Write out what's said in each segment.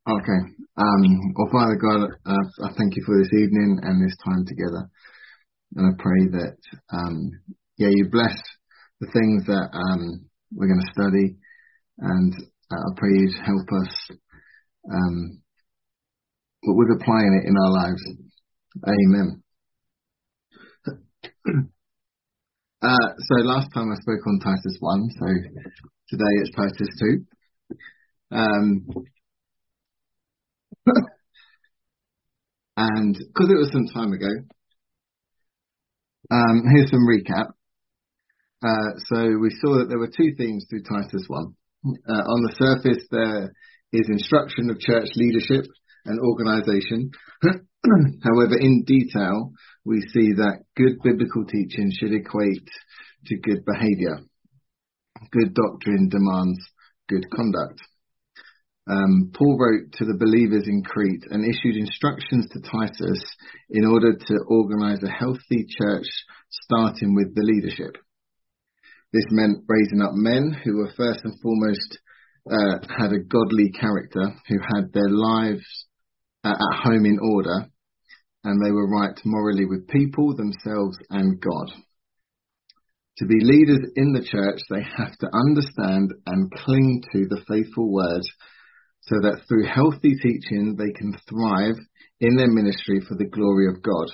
Okay. Well, Father God, I thank you for this evening and this time together. And I pray that, you bless the things that we're going to study. And I pray you help us with applying it in our lives. Amen. So last time I spoke on Titus 1, so today it's Titus 2. And because it was some time ago, here's some recap. So we saw that there were two themes through Titus 1. On the surface, there is instruction of church leadership and organisation. However, in detail, we see that good biblical teaching should equate to good behaviour. Good doctrine demands good conduct. Paul wrote to the believers in Crete and issued instructions to Titus in order to organise a healthy church, starting with the leadership. This meant raising up men who were first and foremost had a godly character, who had their lives at home in order, and they were right morally with people, themselves, and God. To be leaders in the church, they have to understand and cling to the faithful word, so that through healthy teaching they can thrive in their ministry for the glory of God.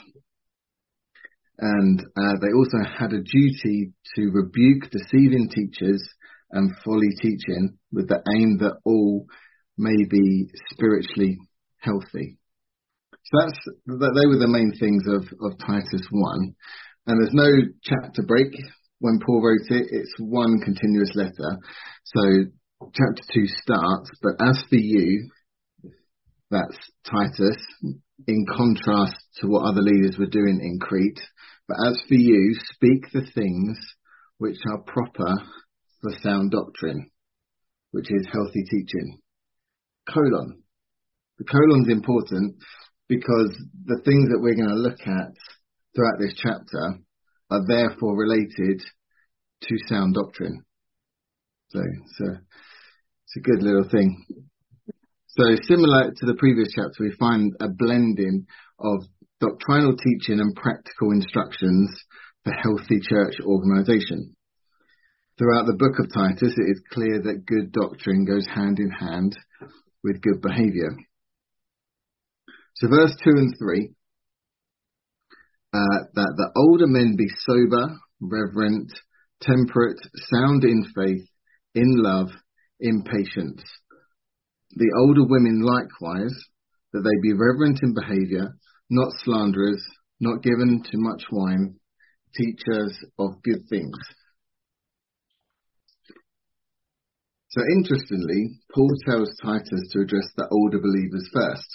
And they also had a duty to rebuke deceiving teachers and folly teaching, with the aim that all may be spiritually healthy. So they were the main things of Titus 1. And there's no chapter break when Paul wrote it. It's one continuous letter. So chapter 2 starts, but as for you, that's Titus, in contrast to what other leaders were doing in Crete, but as for you, speak the things which are proper for sound doctrine, which is healthy teaching. Colon. The colon's important because the things that we're going to look at throughout this chapter are therefore related to sound doctrine. So it's a good little thing. So similar to the previous chapter, we find a blending of doctrinal teaching and practical instructions for healthy church organisation. Throughout the book of Titus, it is clear that good doctrine goes hand in hand with good behaviour. So verse 2 and 3, that the older men be sober, reverent, temperate, sound in faith, in love, in patience. The older women likewise, that they be reverent in behaviour, not slanderers, not given to much wine, teachers of good things. So interestingly, Paul tells Titus to address the older believers first.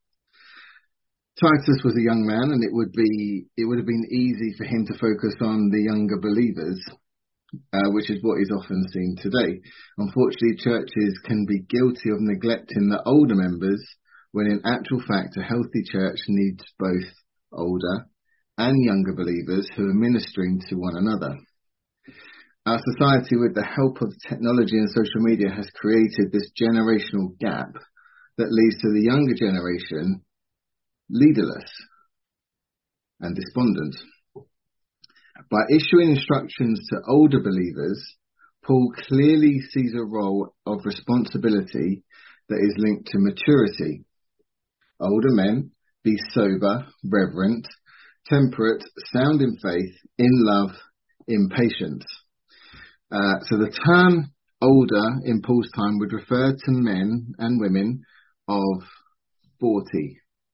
Titus was a young man, and it would have been easy for him to focus on the younger believers, which is what is often seen today. Unfortunately, churches can be guilty of neglecting the older members, when in actual fact a healthy church needs both older and younger believers who are ministering to one another. Our society, with the help of technology and social media, has created this generational gap that leads to the younger generation leaderless and despondent. By issuing instructions to older believers, Paul clearly sees a role of responsibility that is linked to maturity. Older men, be sober, reverent, temperate, sound in faith, in love, in patience. So the term older in Paul's time would refer to men and women of 40.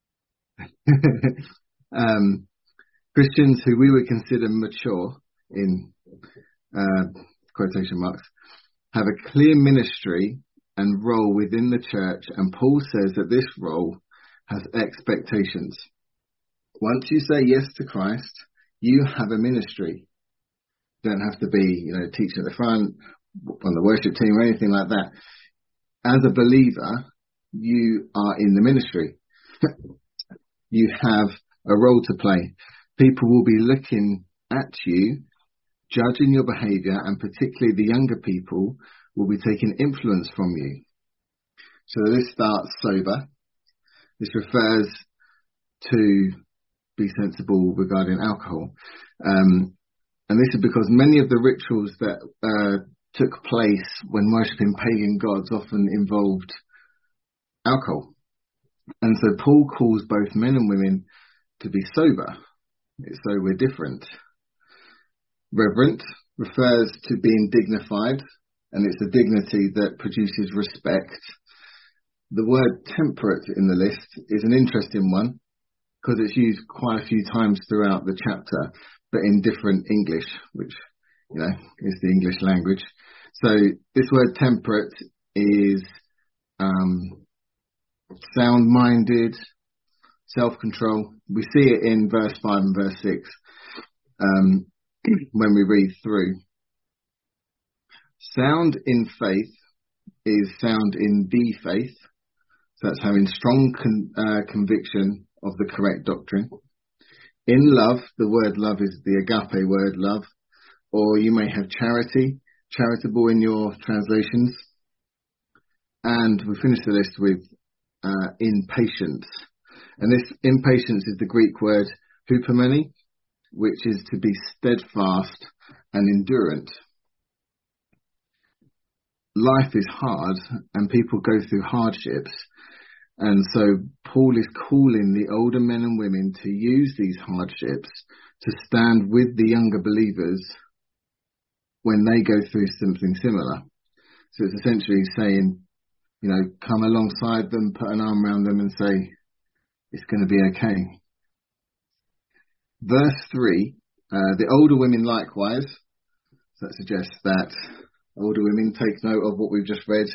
Christians who we would consider mature, in quotation marks, have a clear ministry and role within the church, and Paul says that this role has expectations. Once you say yes to Christ, you have a ministry. You don't have to be, teaching at the front, on the worship team, or anything like that. As a believer, you are in the ministry. You have a role to play. People will be looking at you, judging your behaviour, and particularly the younger people will be taking influence from you. So this starts sober. This refers to be sensible regarding alcohol. And this is because many of the rituals that took place when worshipping pagan gods often involved alcohol. And so Paul calls both men and women to be sober. So we're different. Reverent refers to being dignified, and it's a dignity that produces respect. The word temperate in the list is an interesting one because it's used quite a few times throughout the chapter, but in different English, which, is the English language. So this word temperate is sound-minded, self-control. We see it in verse 5 and verse 6 when we read through. Sound in faith is sound in the faith. So that's having strong conviction of the correct doctrine. In love, the word love is the agape word love, or you may have charity, charitable in your translations. And we finish the list with in patience. And this impatience is the Greek word hupomene, which is to be steadfast and endurant. Life is hard and people go through hardships. And so Paul is calling the older men and women to use these hardships to stand with the younger believers when they go through something similar. So it's essentially saying, come alongside them, put an arm around them and say, it's going to be okay. Verse 3, the older women likewise. So that suggests that older women take note of what we've just read.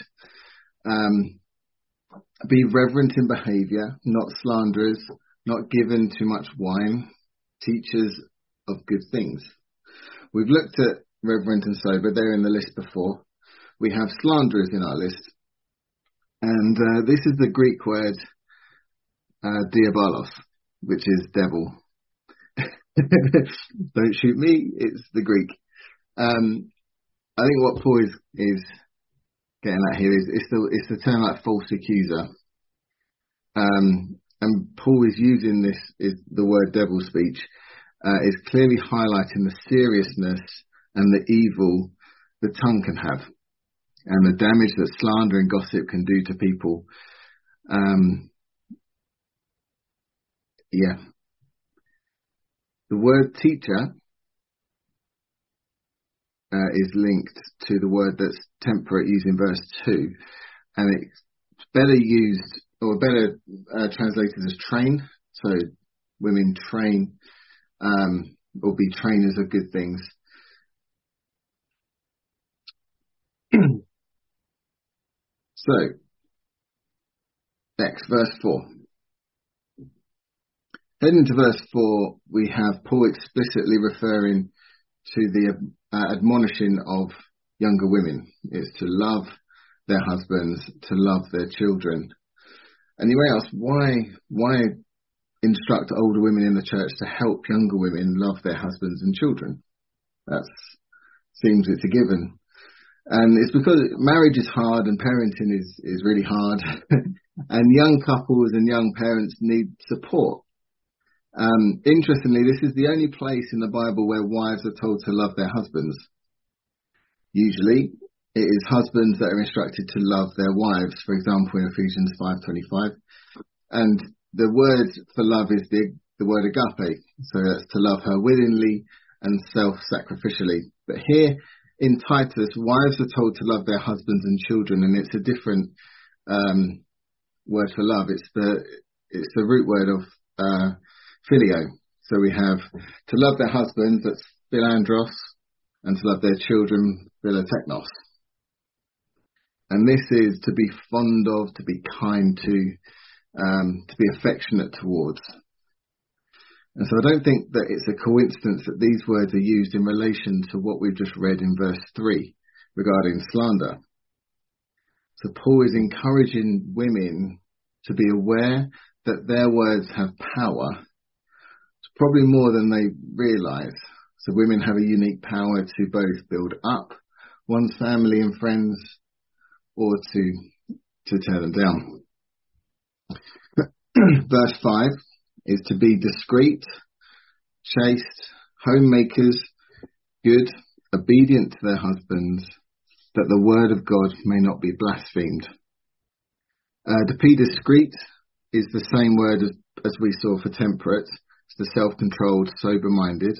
Be reverent in behaviour, not slanderers, not given to much wine, teachers of good things. We've looked at reverent and sober. They're in the list before. We have slanderers in our list. And this is the Greek word diabolos, which is devil. Don't shoot me, it's the Greek. I think what Paul is getting at here is it's the term like false accuser. And Paul is using this, is the word devil speech, is clearly highlighting the seriousness and the evil the tongue can have and the damage that slander and gossip can do to people. The word teacher is linked to the word that's temperate used in verse 2, and it's better used or better translated as train. So women train or be trainers of good things. So next, verse 4. Heading to verse 4, we have Paul explicitly referring to the admonishing of younger women. It's to love their husbands, to love their children. And you may ask, why instruct older women in the church to help younger women love their husbands and children? That seems it's a given. And it's because marriage is hard and parenting is really hard. And young couples and young parents need support. Interestingly, this is the only place in the Bible where wives are told to love their husbands. Usually, it is husbands that are instructed to love their wives, for example, in Ephesians 5:25. And the word for love is the word agape, so that's to love her willingly and self-sacrificially. But here in Titus, wives are told to love their husbands and children, and it's a different word for love. It's the root word of phileo. So we have to love their husbands, that's philandros, and to love their children, philoteknos. And this is to be fond of, to be kind to be affectionate towards. And so I don't think that it's a coincidence that these words are used in relation to what we've just read in verse 3 regarding slander. So Paul is encouraging women to be aware that their words have power, probably more than they realise. So women have a unique power to both build up one's family and friends, or to to tear them down. Verse 5 is to be discreet, chaste, homemakers, good, obedient to their husbands, that the word of God may not be blasphemed. To be discreet is the same word as we saw for temperate. It's the self-controlled, sober-minded.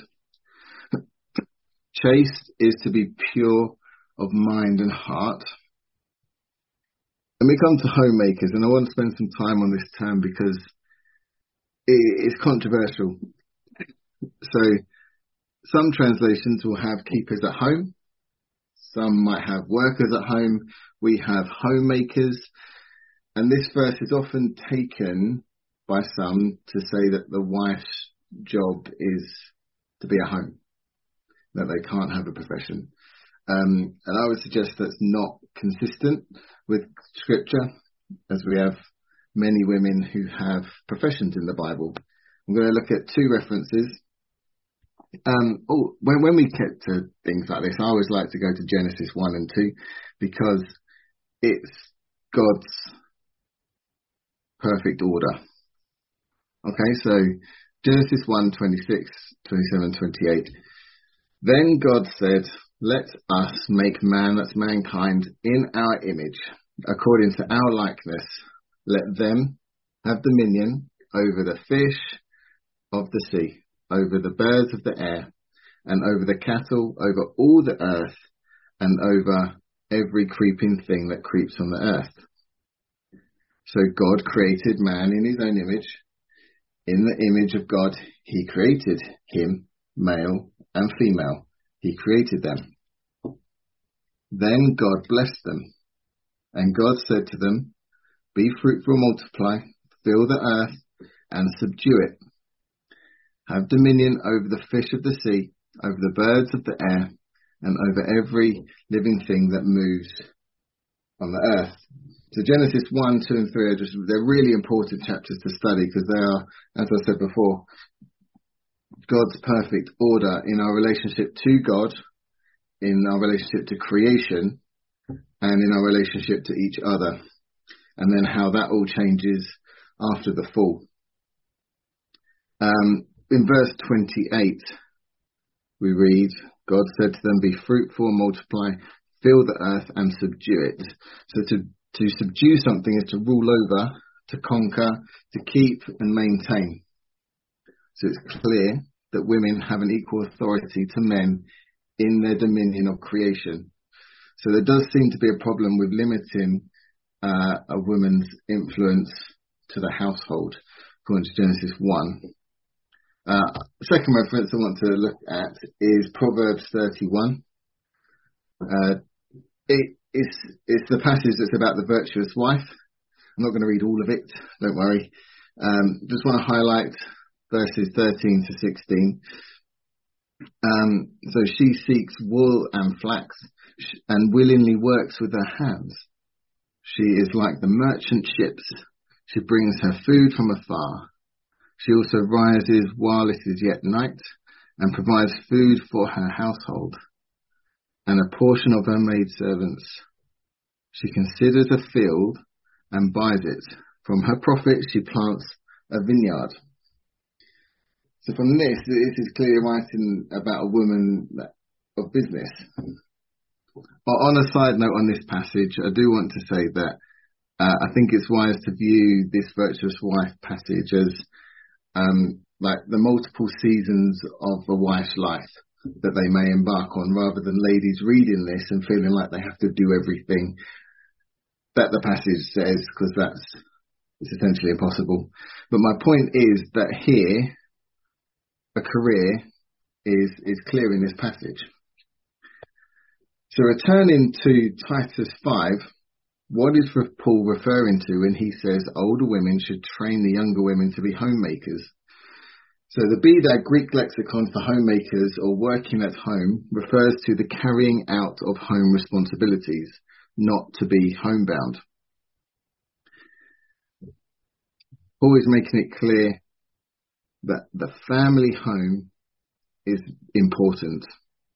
Chaste is to be pure of mind and heart. And we come to homemakers, and I want to spend some time on this term because it's controversial. So some translations will have keepers at home. Some might have workers at home. We have homemakers. And this verse is often taken by some to say that the wife's job is to be at home, that they can't have a profession. And I would suggest that's not consistent with Scripture, as we have many women who have professions in the Bible. I'm going to look at two references. When we get to things like this, I always like to go to Genesis 1 and 2 because it's God's perfect order. Okay, so Genesis 1, 26, 27, 28. Then God said, let us make man, that's mankind, in our image, according to our likeness. Let them have dominion over the fish of the sea, over the birds of the air, and over the cattle, over all the earth, and over every creeping thing that creeps on the earth. So God created man in his own image. In the image of God, he created him, male and female. He created them. Then God blessed them. And God said to them, be fruitful, multiply, fill the earth, and subdue it. Have dominion over the fish of the sea, over the birds of the air, and over every living thing that moves on the earth. So Genesis 1, 2 and 3 they're really important chapters to study because they are, as I said before, God's perfect order in our relationship to God, in our relationship to creation, and in our relationship to each other. And then how that all changes after the fall. In verse 28, we read, God said to them, be fruitful and multiply, fill the earth and subdue it. So to subdue something is to rule over, to conquer, to keep and maintain. So it's clear that women have an equal authority to men in their dominion of creation. So there does seem to be a problem with limiting a woman's influence to the household, according to Genesis 1. Second reference I want to look at is Proverbs 31. It's the passage that's about the virtuous wife. I'm not going to read all of it, don't worry. Just want to highlight verses 13 to 16. So she seeks wool and flax and willingly works with her hands. She is like the merchant ships. She brings her food from afar. She also rises while it is yet night and provides food for her household and a portion of her maidservants. She considers a field and buys it. From her profit she plants a vineyard. So from this is clearly writing about a woman of business. But on a side note on this passage, I do want to say that I think it's wise to view this virtuous wife passage as like the multiple seasons of a wife's life that they may embark on, rather than ladies reading this and feeling like they have to do everything that the passage says, because it's essentially impossible. But my point is that here a career is clear in this passage. So returning to Titus 5, what is Paul referring to when he says older women should train the younger women to be homemakers? So the Beda Greek lexicon for homemakers or working at home refers to the carrying out of home responsibilities, not to be homebound. Paul is making it clear that the family home is important.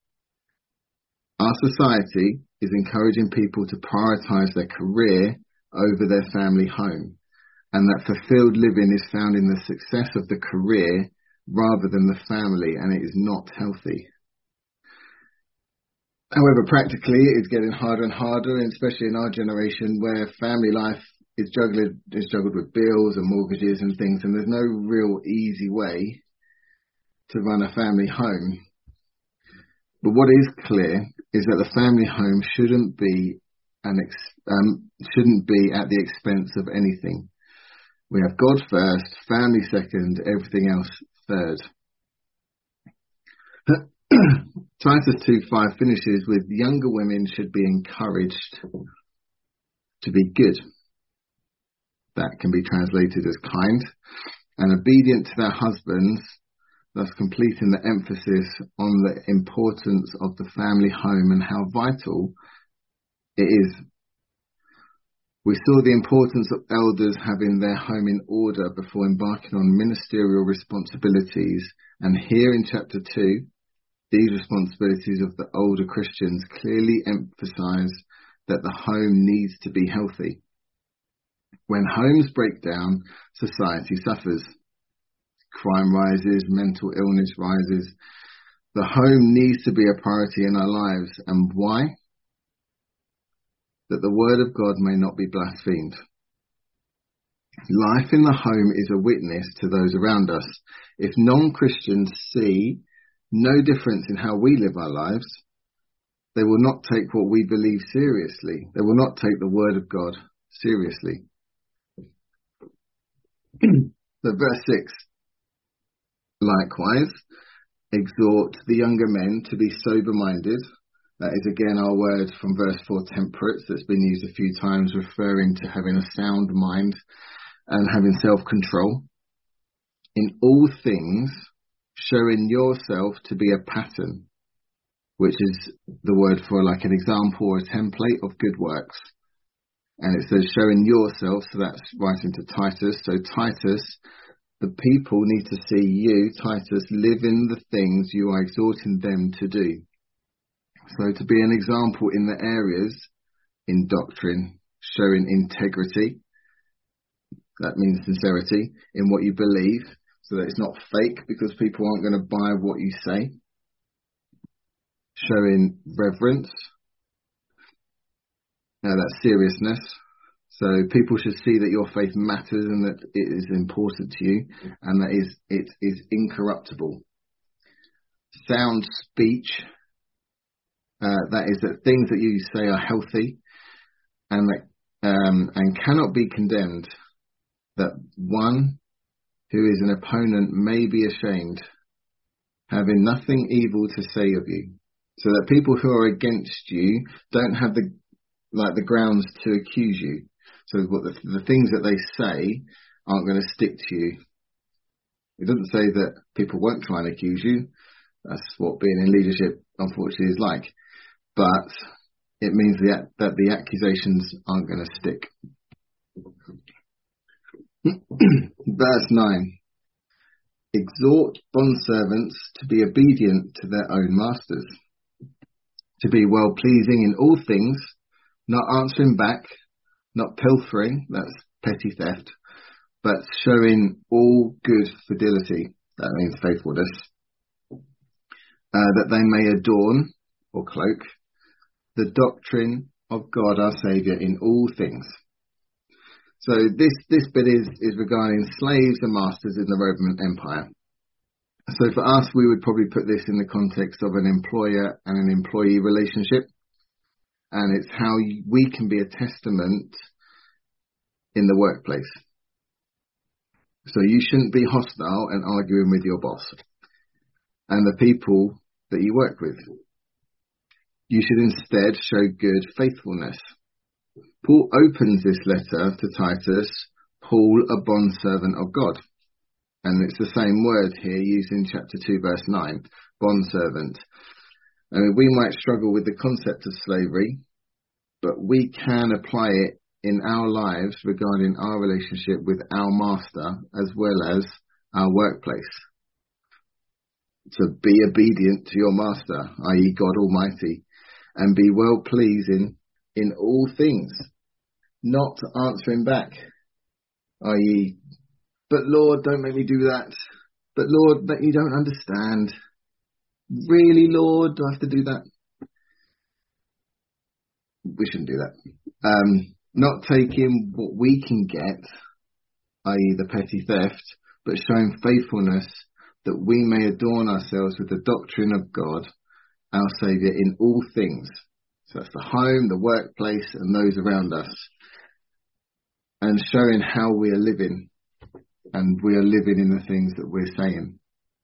Our society is encouraging people to prioritize their career over their family home, and that fulfilled living is found in the success of the career rather than the family, and it is not healthy. However, practically, it's getting harder and harder, and especially in our generation where family life is juggled with bills and mortgages and things, and there's no real easy way to run a family home. But what is clear is that the family home shouldn't be at the expense of anything. We have God first, family second, everything else third. Titus 2:5 finishes with younger women should be encouraged to be good. That can be translated as kind and obedient to their husbands, thus completing the emphasis on the importance of the family home and how vital it is. We saw the importance of elders having their home in order before embarking on ministerial responsibilities, and here in chapter 2, these responsibilities of the older Christians clearly emphasize that the home needs to be healthy. When homes break down, society suffers. Crime rises, mental illness rises. The home needs to be a priority in our lives. And why? That the word of God may not be blasphemed. Life in the home is a witness to those around us. If non-Christians see no difference in how we live our lives, they will not take what we believe seriously. They will not take the word of God seriously. So verse 6, likewise, exhort the younger men to be sober-minded. That is again our word from verse 4, temperate, that's been used a few times, referring to having a sound mind and having self-control. In all things, showing yourself to be a pattern, which is the word for like an example or a template of good works. And it says showing yourself, so that's writing to Titus. So Titus, the people need to see you, Titus, live in the things you are exhorting them to do. So to be an example in the areas in doctrine, showing integrity, that means sincerity in what you believe, so that it's not fake because people aren't going to buy what you say. Showing reverence, that seriousness. So people should see that your faith matters and that it is important to you and that it is incorruptible. Sound speech, that is that things that you say are healthy and that and cannot be condemned, that one who is an opponent may be ashamed, having nothing evil to say of you. So that people who are against you don't have the grounds to accuse you. So what the things that they say aren't going to stick to you. It doesn't say that people won't try and accuse you. That's what being in leadership, unfortunately, is like. But it means that the accusations aren't going to stick. Verse 9. Exhort bondservants to be obedient to their own masters, to be well-pleasing in all things, not answering back, not pilfering, that's petty theft, but showing all good fidelity, that means faithfulness, that they may adorn, or cloak, the doctrine of God our Saviour in all things. So this bit is regarding slaves and masters in the Roman Empire. So for us, we would probably put this in the context of an employer and an employee relationship. And it's how we can be a testament in the workplace. So you shouldn't be hostile and arguing with your boss and the people that you work with. You should instead show good faithfulness. Paul opens this letter to Titus, Paul, a bondservant of God. And it's the same word here used in chapter 2, verse 9, bondservant. I mean, we might struggle with the concept of slavery, but we can apply it in our lives regarding our relationship with our master as well as our workplace. So be obedient to your master, i.e. God Almighty, and be well pleasing in all things, not answering back, i.e., but Lord, don't make me do that. But Lord, but you don't understand. Really, Lord, do I have to do that? We shouldn't do that. Not taking what we can get, i.e. the petty theft, but showing faithfulness that we may adorn ourselves with the doctrine of God, our Saviour, in all things. So that's the home, the workplace, and those around us. And showing how we are living, and we are living in the things that we're saying.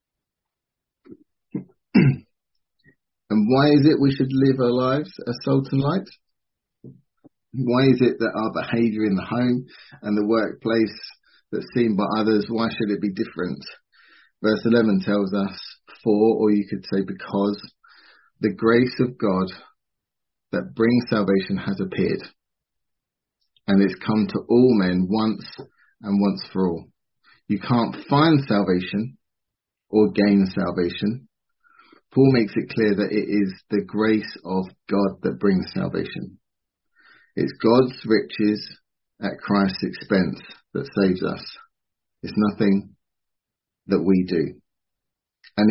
And why is it we should live our lives as salt and light? Why is it that our behaviour in the home and the workplace that's seen by others, why should it be different? Verse 11 tells us, for, or you could say because, the grace of God that brings salvation has appeared. And it's come to all men once and once for all. You can't find salvation or gain salvation. Paul makes it clear that it is the grace of God that brings salvation. It's God's riches at Christ's expense that saves us. It's nothing that we do. And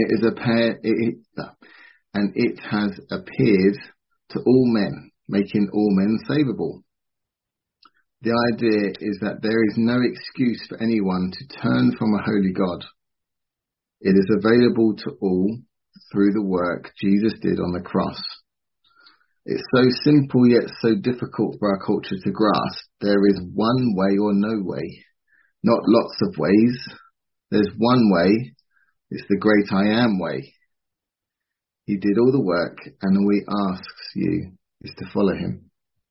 it has appeared to all men, making all men savable. The idea is that there is no excuse for anyone to turn from a holy God. It is available to all through the work Jesus did on the cross. It's so simple yet so difficult for our culture to grasp. There is one way or no way, not lots of ways. There's one way. It's the great I am way. He did all the work, and all he asks you is to follow him.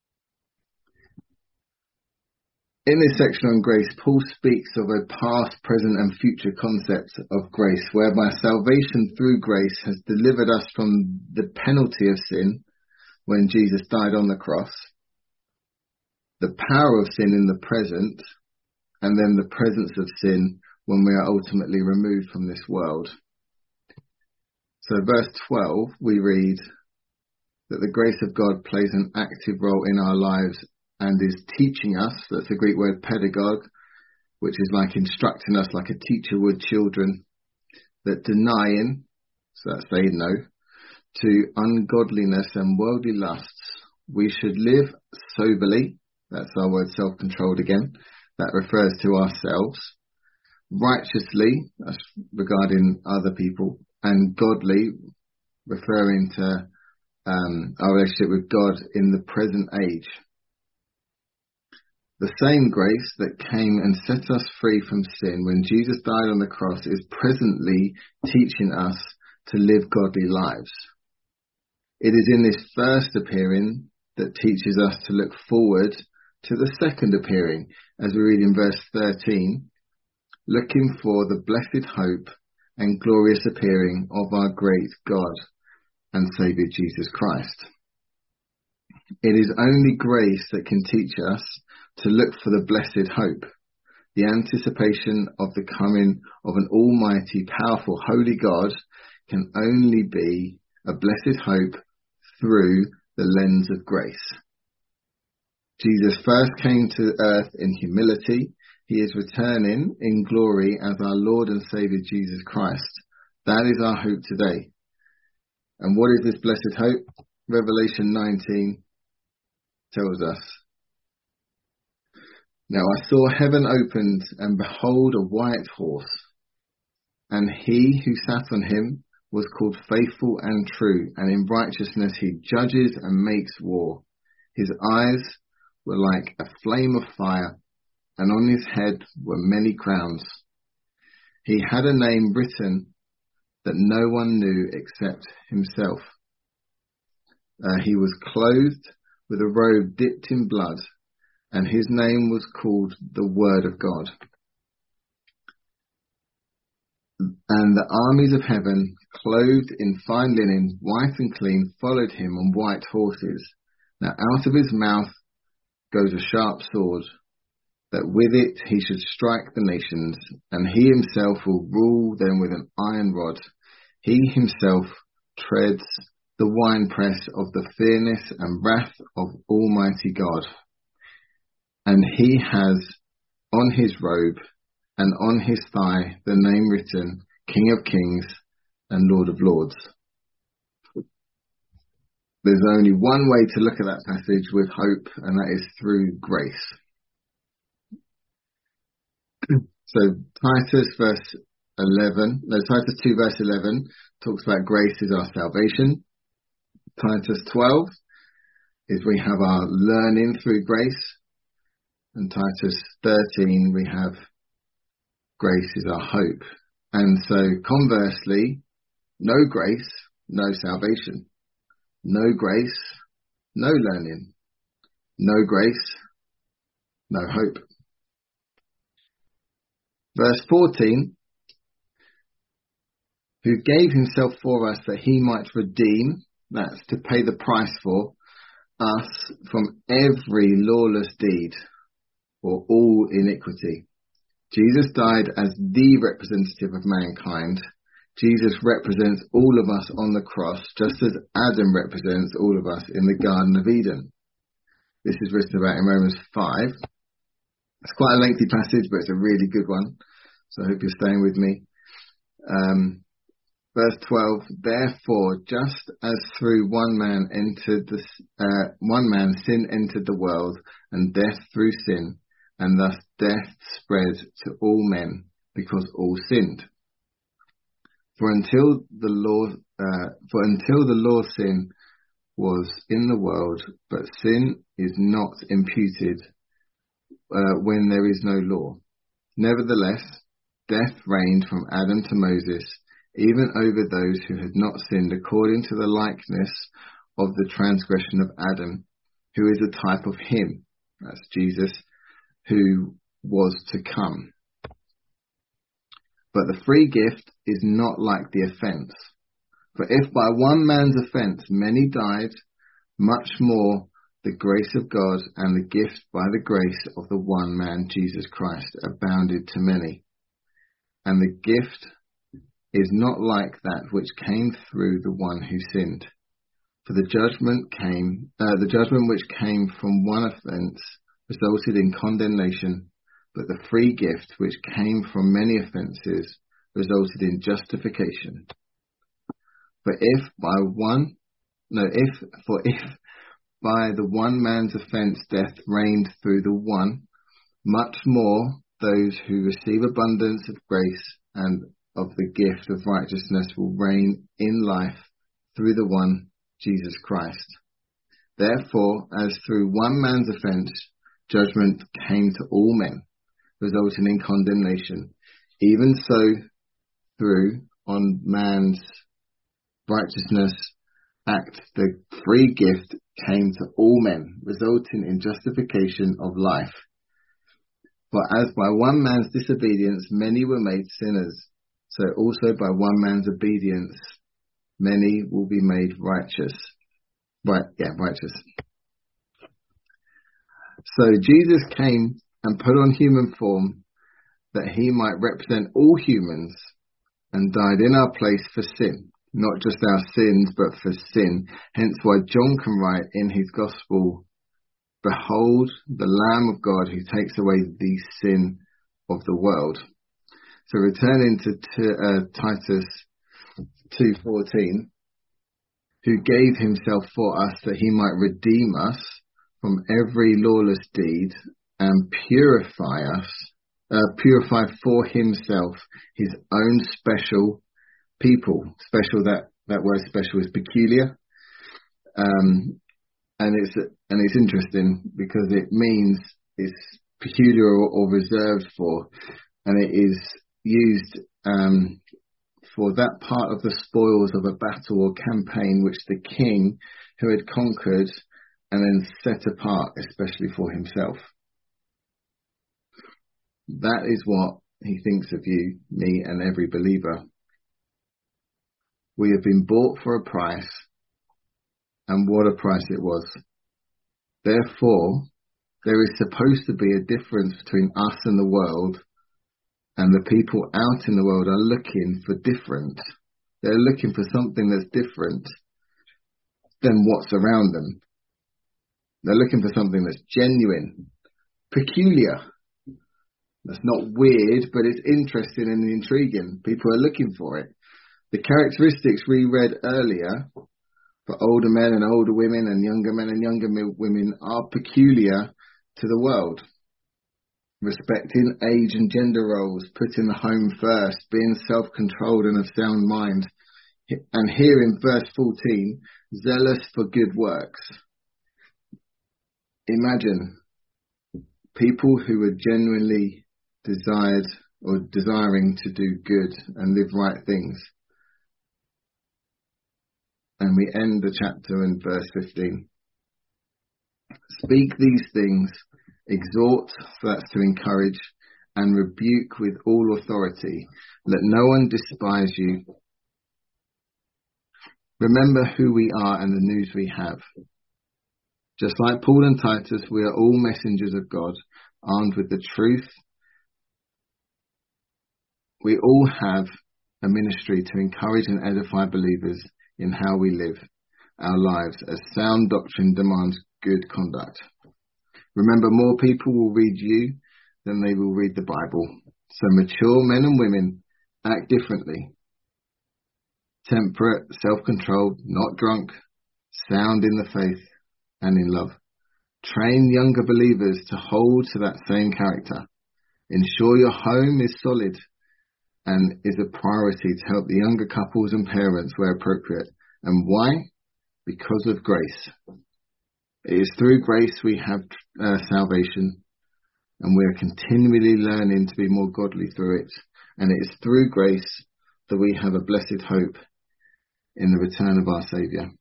In this section on grace, Paul speaks of a past, present and future concept of grace, whereby salvation through grace has delivered us from the penalty of sin when Jesus died on the cross, the power of sin in the present, and then the presence of sin when we are ultimately removed from this world. So verse 12, we read that the grace of God plays an active role in our lives and is teaching us. That's the Greek word pedagogue, which is like instructing us like a teacher would children, that denying, so that's saying no, to ungodliness and worldly lusts, we should live soberly. That's our word self-controlled again. That refers to ourselves. Righteously, that's regarding other people, and godly, referring to our relationship with God in the present age. The same grace that came and set us free from sin when Jesus died on the cross is presently teaching us to live godly lives. It is in this first appearing that teaches us to look forward to the second appearing, as we read in verse 13, looking for the blessed hope and glorious appearing of our great God and Saviour Jesus Christ. It is only grace that can teach us to look for the blessed hope, the anticipation of the coming of an almighty, powerful, holy God can only be a blessed hope through the lens of grace. Jesus first came to earth in humility. He is returning in glory as our Lord and Saviour Jesus Christ. That is our hope today. And what is this blessed hope? Revelation 19 tells us. Now I saw heaven opened, and behold a white horse, and he who sat on him was called Faithful and True, and in righteousness he judges and makes war. His eyes were like a flame of fire, and on his head were many crowns. He had a name written that no one knew except himself. He was clothed with a robe dipped in blood, and his name was called the Word of God. And the armies of heaven, clothed in fine linen, white and clean, followed him on white horses. Now out of his mouth goes a sharp sword, that with it he should strike the nations, and he himself will rule them with an iron rod. He himself treads the winepress of the fierceness and wrath of Almighty God. and he has on his robe and on his thigh the name written, King of Kings and Lord of Lords. There's only one way to look at that passage with hope, and that is through grace. So Titus 2 verse 11 talks about grace is our salvation. Titus 12 is we have our learning through grace. And Titus 13 we have grace is our hope. And so conversely, no grace, no salvation. No grace, no learning. No grace, no hope. Verse 14, who gave himself for us that he might redeem, that's to pay the price for, us from every lawless deed or all iniquity. Jesus died as the representative of mankind. Jesus represents all of us on the cross, just as Adam represents all of us in the Garden of Eden. This is written about in Romans 5. It's quite a lengthy passage, but it's a really good one. So I hope you're staying with me. Verse 12, therefore, just as through one man sin entered the world, and death through sin, and thus death spread to all men, because all sinned. For until the law sin was in the world, but sin is not imputed when there is no law. Nevertheless, death reigned from Adam to Moses, even over those who had not sinned according to the likeness of the transgression of Adam, who is a type of him, that's Jesus, who was to come. But the free gift is not like the offence. For if by one man's offence many died, much more the grace of God and the gift by the grace of the one man, Jesus Christ, abounded to many. And the gift is not like that which came through the one who sinned. For the judgment which came from one offence resulted in condemnation, but the free gift which came from many offences resulted in justification. For if by the one man's offence death reigned through the one, much more those who receive abundance of grace and of the gift of righteousness will reign in life through the one, Jesus Christ. Therefore, as through one man's offence judgment came to all men, resulting in condemnation, even so through on man's righteousness act the free gift came to all men, resulting in justification of life. For as by one man's disobedience many were made sinners, so also by one man's obedience many will be made righteous. Righteous. So Jesus came and put on human form that he might represent all humans, and died in our place for sin. Not just our sins, but for sin. Hence why John can write in his gospel, behold the Lamb of God who takes away the sin of the world. So returning to Titus 2:14, who gave himself for us that he might redeem us from every lawless deed and purify for himself his own special people. Special, that word special is peculiar. And it's interesting because it means it's peculiar or reserved for, and it is used for that part of the spoils of a battle or campaign which the king who had conquered and then set apart especially for himself. That is what he thinks of you, me, and every believer. We have been bought for a price, and what a price it was. Therefore, there is supposed to be a difference between us and the world, and the people out in the world are looking for different. They're looking for something that's different than what's around them. They're looking for something that's genuine, peculiar. That's not weird, but it's interesting and intriguing. People are looking for it. The characteristics we read earlier for older men and older women and younger men and younger women are peculiar to the world. Respecting age and gender roles, putting the home first, being self-controlled and of sound mind. And here in verse 14, zealous for good works. Imagine people who are genuinely desiring to do good and live right things. And we end the chapter in verse 15. Speak these things, exhort, so that's to encourage, and rebuke with all authority. Let no one despise you. Remember who we are and the news we have. Just like Paul and Titus, we are all messengers of God, armed with the truth. We all have a ministry to encourage and edify believers in how we live our lives, as sound doctrine demands good conduct. Remember, more people will read you than they will read the Bible. So mature men and women act differently. Temperate, self-controlled, not drunk, sound in the faith and in love. Train younger believers to hold to that same character. Ensure your home is solid and is a priority to help the younger couples and parents where appropriate. And why? Because of grace. It is through grace we have salvation, and we are continually learning to be more godly through it. And it is through grace that we have a blessed hope in the return of our Saviour.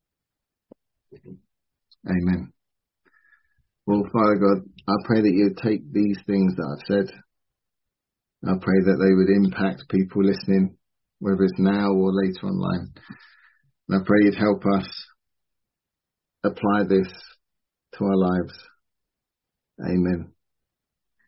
Amen. Well, Father God, I pray that you would take these things that I've said. I pray that they would impact people listening, whether it's now or later online. And I pray you'd help us apply this to our lives. Amen.